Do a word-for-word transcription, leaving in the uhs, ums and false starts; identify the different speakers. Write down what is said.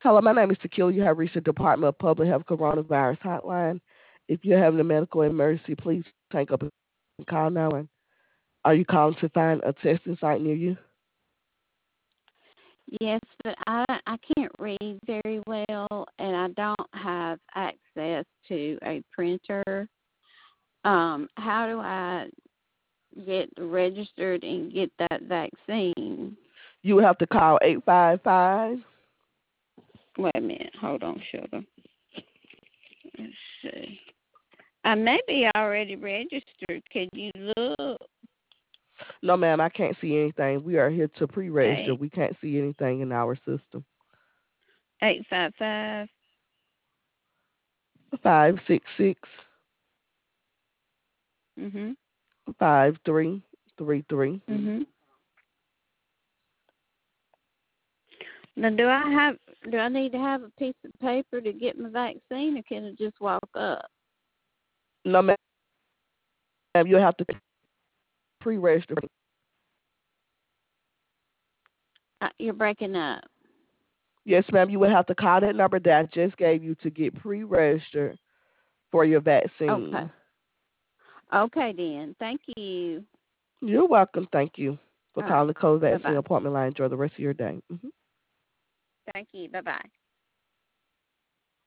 Speaker 1: Hello, my name is Tequila. You have reached the Department of Public Health Coronavirus Hotline. If you're having a medical emergency, please hang up and call now. And are you calling to find a testing site near you?
Speaker 2: Yes, but I I can't read very well, and I don't have access to a printer. Um, how do I get registered and get that vaccine?
Speaker 1: You would have to call eight five five.
Speaker 2: Wait a minute. Hold on, sugar. Let's see. I may be already registered. Can you look?
Speaker 1: No, ma'am, I can't see anything. We are here to pre-register.
Speaker 2: Eight
Speaker 1: We can't see anything in our system.
Speaker 2: eight five five.
Speaker 1: Five six six
Speaker 2: Mhm.
Speaker 1: five three three three.
Speaker 2: Mhm. Now, do I have do I need to have a piece of paper to get my vaccine, or can I just walk up?
Speaker 1: No, ma'am, you have to pre-register.
Speaker 2: Uh, you're breaking up.
Speaker 1: Yes, ma'am, you would have to call that number that I just gave you to get pre-registered for your
Speaker 2: Okay.
Speaker 1: vaccine.
Speaker 2: Okay, then. Thank you.
Speaker 1: You're welcome. Thank you for
Speaker 2: All right.
Speaker 1: calling the COVID
Speaker 2: Bye
Speaker 1: vaccine
Speaker 2: bye.
Speaker 1: appointment line. Enjoy the rest of your day. Mhm.
Speaker 2: Thank you. Bye bye.